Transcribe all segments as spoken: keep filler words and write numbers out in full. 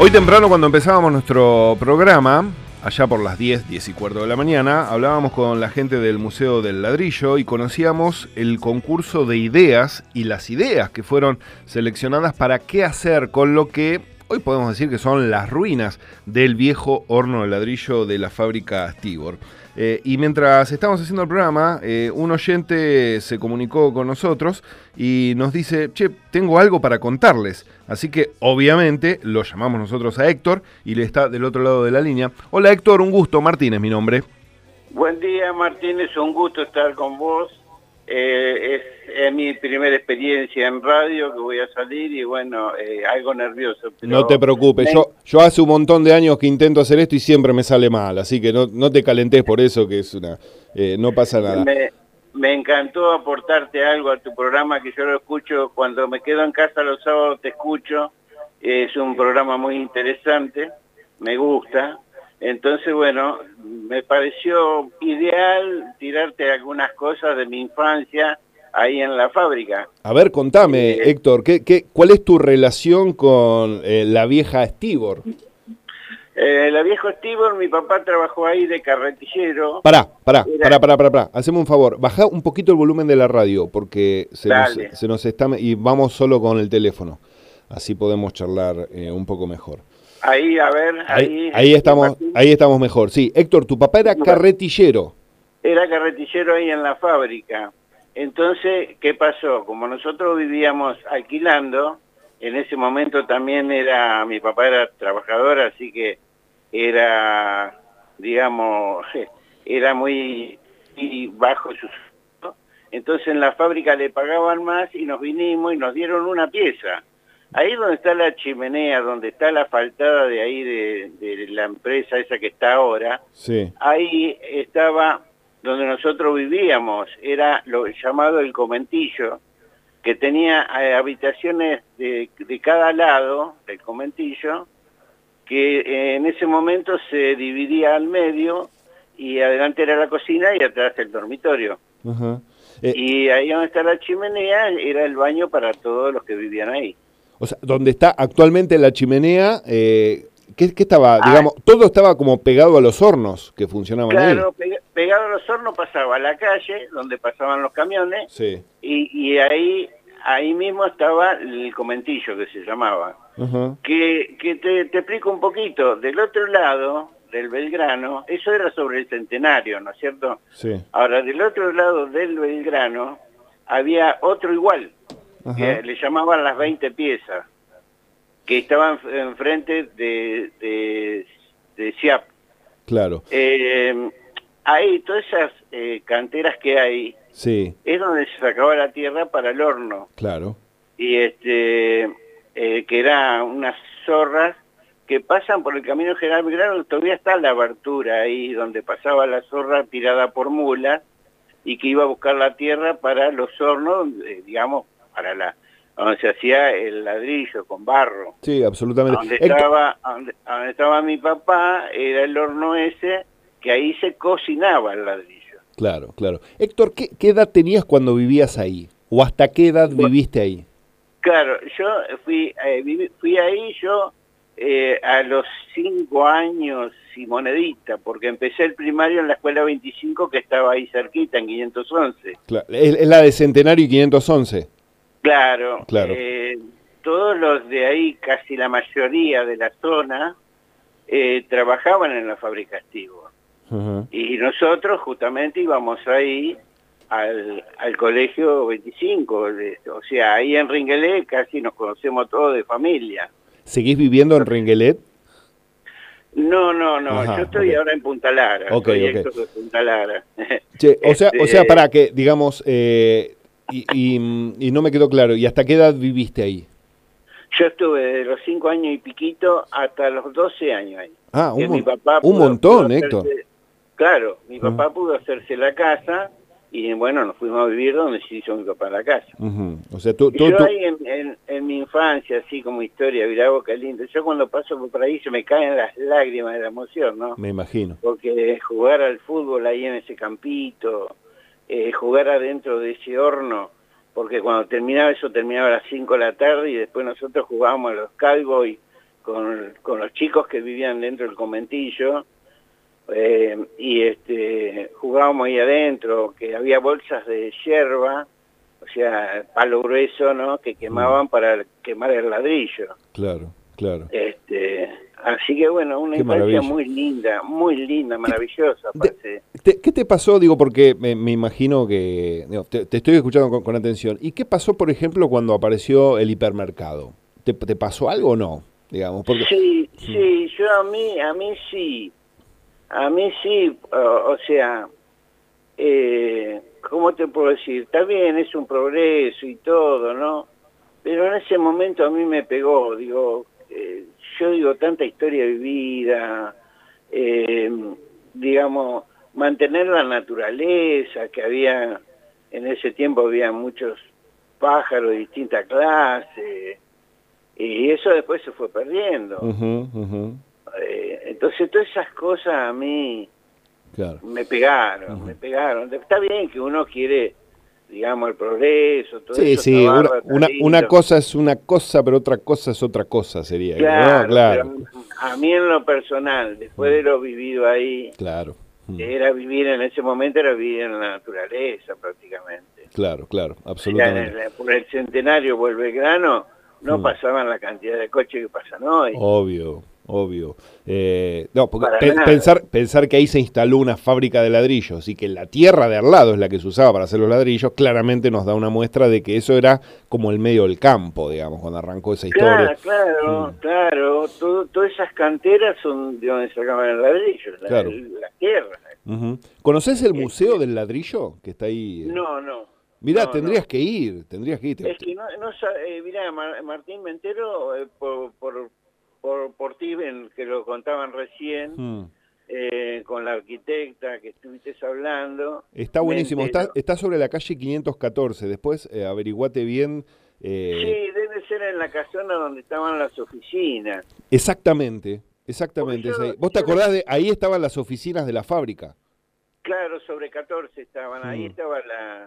Hoy temprano, cuando empezábamos nuestro programa, allá por las diez, diez y cuarto de la mañana, hablábamos con la gente del Museo del Ladrillo y conocíamos el concurso de ideas y las ideas que fueron seleccionadas para qué hacer con lo que hoy podemos decir que son las ruinas del viejo horno de ladrillo de la fábrica Stibor. Eh, y mientras estábamos haciendo el programa, eh, un oyente se comunicó con nosotros y nos dice, che, tengo algo para contarles. Así que, obviamente, lo llamamos nosotros a Héctor y le está del otro lado de la línea. Hola Héctor, un gusto, Martín es mi nombre. Buen día Martín, es un gusto estar con vos. Eh, es, es mi primera experiencia en radio que voy a salir y bueno, eh, algo nervioso. Pero no te preocupes, me... yo, yo hace un montón de años que intento hacer esto y siempre me sale mal, así que no, no te calentes por eso, que es una eh, no pasa nada. Me, me encantó aportarte algo a tu programa, que yo lo escucho cuando me quedo en casa los sábados, te escucho. Es un programa muy interesante, me gusta. Entonces, bueno, me pareció ideal tirarte algunas cosas de mi infancia ahí en la fábrica. A ver, contame, eh, Héctor, ¿qué, qué, ¿cuál es tu relación con eh, la vieja Stibor? Eh, la vieja Stibor, mi papá trabajó ahí de carretillero. Pará, pará, Era... pará, pará, pará, pará, haceme un favor, bajá un poquito el volumen de la radio, porque se, nos, se nos está... y vamos solo con el teléfono, así podemos charlar eh, un poco mejor. Ahí, a ver, ahí... Ahí, ahí, estamos, ahí estamos mejor, sí. Héctor, tu papá era carretillero. Era carretillero ahí en la fábrica. Entonces, ¿qué pasó? Como nosotros vivíamos alquilando, en ese momento también era... Mi papá era trabajador, así que era, digamos, era muy, muy bajo su sueldo. Entonces en la fábrica le pagaban más y nos vinimos y nos dieron una pieza. Ahí donde está la chimenea, donde está la asfaltada de ahí de, de la empresa esa que está ahora, sí. Ahí estaba donde nosotros vivíamos, era lo llamado el Comentillo, que tenía eh, habitaciones de, de cada lado del Comentillo, que eh, en ese momento se dividía al medio, y adelante era la cocina y atrás el dormitorio. Uh-huh. eh, y ahí donde está la chimenea era el baño para todos los que vivían ahí. O sea, donde está actualmente la chimenea, eh, ¿qué, qué estaba? Ah, digamos, todo estaba como pegado a los hornos que funcionaban claro, ahí. Claro, pe pegado a los hornos pasaba a la calle, donde pasaban los camiones, sí. y, y ahí ahí mismo estaba el Comentillo, que se llamaba. Uh-huh. Que, que te, te explico un poquito. Del otro lado, del Belgrano, eso era sobre el Centenario, ¿no es cierto? Sí. Ahora, del otro lado del Belgrano, había otro igual, uh-huh. que le llamaban las veinte piezas, que estaban enfrente de, de, de C I A P. Claro. Eh, ahí, todas esas eh, canteras que hay, sí. es donde se sacaba la tierra para el horno. Claro. Y este, eh, que eran unas zorras que pasan por el camino General Belgrano, todavía está la abertura ahí donde pasaba la zorra tirada por mulas y que iba a buscar la tierra para los hornos, eh, digamos, para la donde se hacía el ladrillo con barro. Sí, absolutamente. Donde estaba, donde, donde estaba mi papá, era el horno ese, que ahí se cocinaba el ladrillo. Claro, claro. Héctor, ¿qué, qué edad tenías cuando vivías ahí? ¿O hasta qué edad bueno, viviste ahí? Claro, yo fui, eh, viví, fui ahí yo eh, a los cinco años y monedita, porque empecé el primario en la escuela veinticinco, que estaba ahí cerquita, en quinientos once. Claro, es, es la de Centenario y quinientos once. Claro, claro. Eh, todos los de ahí, casi la mayoría de la zona, eh, trabajaban en la fábrica Stibor. Uh-huh. Y nosotros justamente íbamos ahí al, al colegio veinticinco, o sea, ahí en Ringuelet casi nos conocemos todos de familia. ¿Seguís viviendo en Ringuelet? No, no, no, Ajá, yo estoy okay. ahora en Punta Lara, okay, soy okay. de Punta Lara. Che, o sea, este... o sea, para que, digamos, eh, y, y, y no me quedó claro, ¿y hasta qué edad viviste ahí? Yo estuve de los cinco años y piquito hasta los doce años ahí. Ah, un, mi papá un pudo, montón, pudo Héctor. Hacerse, claro, mi papá uh-huh. pudo hacerse la casa y bueno, nos fuimos a vivir donde se hizo mi papá la casa. Uh-huh. O sea, tú, tú, yo tú... ahí en, en, en mi infancia, así como historia, mirá vos qué lindo, yo cuando paso por ahí se me caen las lágrimas de la emoción, ¿no? Me imagino. Porque jugar al fútbol ahí en ese campito, eh, jugar adentro de ese horno, porque cuando terminaba eso terminaba a las cinco de la tarde y después nosotros jugábamos a los Cowboys con, con los chicos que vivían dentro del conventillo, eh, y este jugábamos ahí adentro, que había bolsas de yerba, o sea, palo grueso, ¿no? Que quemaban para quemar el ladrillo. Claro, claro. Este, así que bueno, una Qué infancia maravilla. muy linda, muy linda, maravillosa. De, te, ¿Qué te pasó? Digo, porque me, me imagino que... Digo, te, te estoy escuchando con, con atención. ¿Y qué pasó, por ejemplo, cuando apareció el hipermercado? ¿Te, te pasó algo o no? Digamos, porque... Sí, sí, yo a mí, a mí sí. A mí sí, o, o sea, eh, ¿cómo te puedo decir? Está bien, es un progreso y todo, ¿no? Pero en ese momento a mí me pegó, digo, eh, yo digo, tanta historia vivida, eh, digamos, mantener la naturaleza, que había, en ese tiempo había muchos pájaros de distinta clase, y eso después se fue perdiendo. Uh-huh, uh-huh. Eh, entonces todas esas cosas a mí claro. me pegaron, uh-huh. me pegaron. Está bien que uno quiere, digamos, el progreso, todo sí, eso. Sí, sí, una, una, una cosa es una cosa, pero otra cosa es otra cosa, sería. Claro, ¿no? Claro. Pero a mí en lo personal, después uh-huh. de lo vivido ahí, claro. Uh-huh. era vivir en ese momento, era vivir en la naturaleza prácticamente. Claro, claro, absolutamente. O sea, por el centenario o el Belgrano no uh-huh. pasaban la cantidad de coches que pasan hoy. Obvio. Obvio. Eh, no, porque pe pensar, pensar que ahí se instaló una fábrica de ladrillos y que la tierra de al lado es la que se usaba para hacer los ladrillos, claramente nos da una muestra de que eso era como el medio del campo, digamos, cuando arrancó esa historia. Claro, claro, mm. claro. Todo, todas esas canteras son de donde sacaban el ladrillo, la, claro. la tierra. Uh-huh. ¿Conoces el Museo del Ladrillo que está ahí? No, no. Mirá, no, tendrías no. que ir, tendrías que ir. Es que no, no eh, mirá, Martín me entero eh, por... por Por, por ti, que lo contaban recién, mm. eh, con la arquitecta que estuviste hablando. Está buenísimo, está, está sobre la calle quinientos catorce, después eh, averiguate bien. Eh... Sí, debe ser en la casona donde estaban las oficinas. Exactamente, exactamente. Yo, ahí. ¿Vos te acordás de, ahí estaban las oficinas de la fábrica? Claro, sobre catorce estaban, mm. ahí estaba la,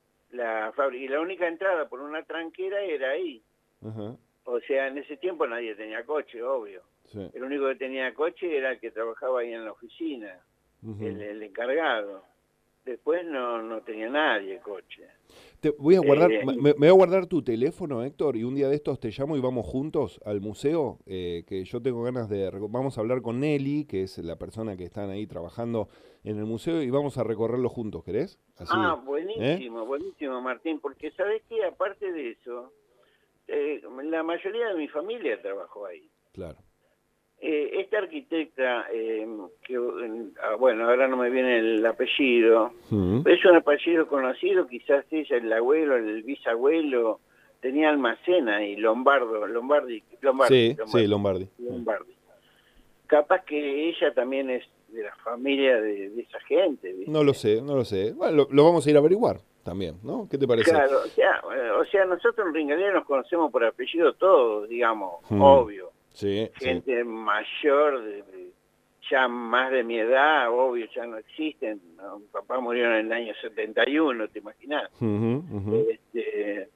la fábrica, y la única entrada por una tranquera era ahí. Uh-huh. O sea, en ese tiempo nadie tenía coche, obvio. Sí. El único que tenía coche era el que trabajaba ahí en la oficina, uh-huh. el, el encargado. Después no, no tenía nadie coche. Te voy a guardar, eh, me, me, voy a guardar tu teléfono, Héctor, y un día de estos te llamo y vamos juntos al museo, eh, que yo tengo ganas de... Vamos a hablar con Nelly, que es la persona que están ahí trabajando en el museo, y vamos a recorrerlo juntos, ¿querés? Así, ah, buenísimo, ¿eh? buenísimo, Martín, porque ¿sabés qué? Aparte de eso... Eh, la mayoría de mi familia trabajó ahí. Claro. Eh, esta arquitecta, eh, que eh, bueno, ahora no me viene el apellido, uh-huh. es un apellido conocido, quizás ella, el abuelo, el bisabuelo, tenía almacén ahí, Lombardo, Lombardi, Lombardi. Sí, Lombardi, sí, Lombardi. Lombardi. Capaz que ella también es de la familia de, de esa gente, ¿viste? No lo sé, no lo sé. Bueno, lo, lo vamos a ir a averiguar también, ¿no? ¿Qué te parece? Claro, o sea, o sea nosotros en Ringalé nos conocemos por apellido todos, digamos, hmm. obvio. Sí, gente sí. mayor, de, de, ya más de mi edad, obvio, ya no existen. ¿no? Mi papá murió en el año setenta y uno, ¿te imaginas? Uh-huh, uh-huh. Este,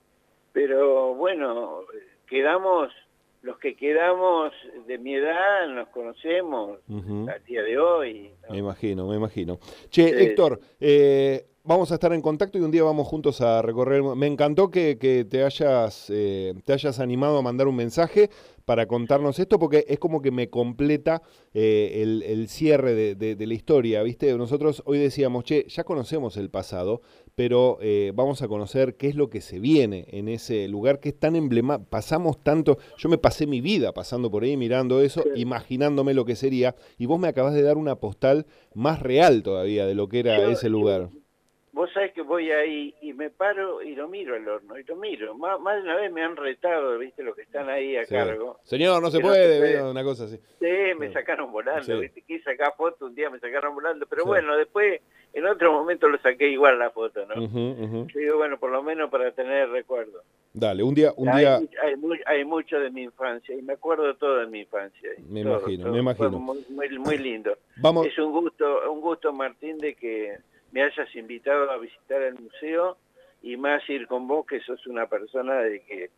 pero bueno, quedamos, los que quedamos de mi edad nos conocemos uh-huh. al día de hoy. ¿no? Me imagino, me imagino. Che, sí. Héctor, eh, vamos a estar en contacto y un día vamos juntos a recorrer. Me encantó que, que te hayas eh, te hayas animado a mandar un mensaje para contarnos esto, porque es como que me completa eh, el, el cierre de, de, de la historia, ¿viste? Nosotros hoy decíamos, che, ya conocemos el pasado, pero eh, vamos a conocer qué es lo que se viene en ese lugar que es tan emblemático. Pasamos tanto, yo me pasé mi vida pasando por ahí, mirando eso, sí. imaginándome lo que sería, y vos me acabás de dar una postal más real todavía de lo que era yo, ese lugar. Yo... Vos sabés que voy ahí y me paro y lo miro al horno, y lo miro. Más, más de una vez me han retado, viste, los que están ahí a sí. cargo. Señor, no se puede, no se puede, una cosa así. Sí, me sí. sacaron volando, sí. viste, quise sacar foto, un día me sacaron volando, pero sí. bueno, después, en otro momento lo saqué igual la foto, ¿no? Uh-huh, uh-huh. Yo digo, bueno, por lo menos para tener recuerdo. Dale, un día... un hay, día... Hay, muy, hay mucho de mi infancia, y me acuerdo todo de mi infancia. Me todo, imagino, todo. me imagino. Fue muy, muy, muy lindo. Vamos. Es un gusto, un gusto, Martín, de que me hayas invitado a visitar el museo y más ir con vos, que sos una persona de que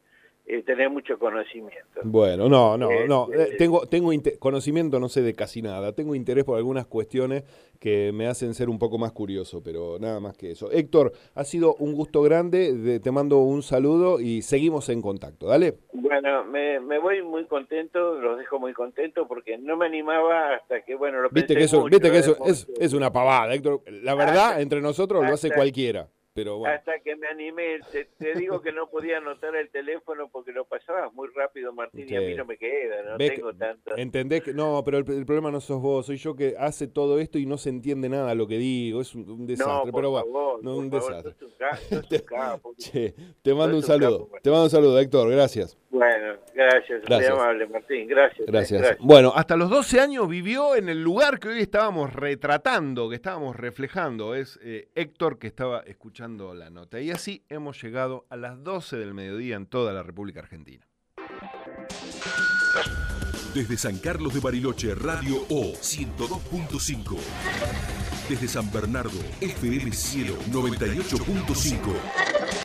eh, tener mucho conocimiento. Bueno, no, no, Eh, no. eh, Tengo, tengo inte- conocimiento, no sé de casi nada. Tengo interés por algunas cuestiones que me hacen ser un poco más curioso, pero nada más que eso. Héctor, ha sido un gusto grande. de- te mando un saludo y seguimos en contacto. Dale. Bueno, me, me voy muy contento, los dejo muy contentos porque no me animaba hasta que, bueno, lo Viste pensé que eso, mucho, viste que eh, eso es, mucho. es una pavada, Héctor. La verdad, Hasta- entre nosotros lo hace hasta- cualquiera. Pero bueno. Hasta que me animé, te, te digo que no podía anotar el teléfono porque lo pasabas muy rápido, Martín, y a mí Sí. no me queda, no ¿Ves tengo que- tanto. ¿Entendés que no? Pero el, el problema no sos vos, soy yo que hace todo esto y no se entiende nada de lo que digo. Es un, un desastre, No, por pero bueno, favor, no por un favor, desastre. sos un ca- sos un capo. Che, te mando un Sos un saludo. capo, Te mando un saludo, Héctor. Gracias. Bueno, gracias, Gracias. muy amable, Martín, gracias. Gracias. gracias. Bueno, hasta los doce años vivió en el lugar que hoy estábamos retratando, que estábamos reflejando. Es eh, Héctor que estaba escuchando la nota. Y así hemos llegado a las doce del mediodía en toda la República Argentina. Desde San Carlos de Bariloche, Radio O ciento dos punto cinco. Desde San Bernardo, F M Cielo noventa y ocho punto cinco.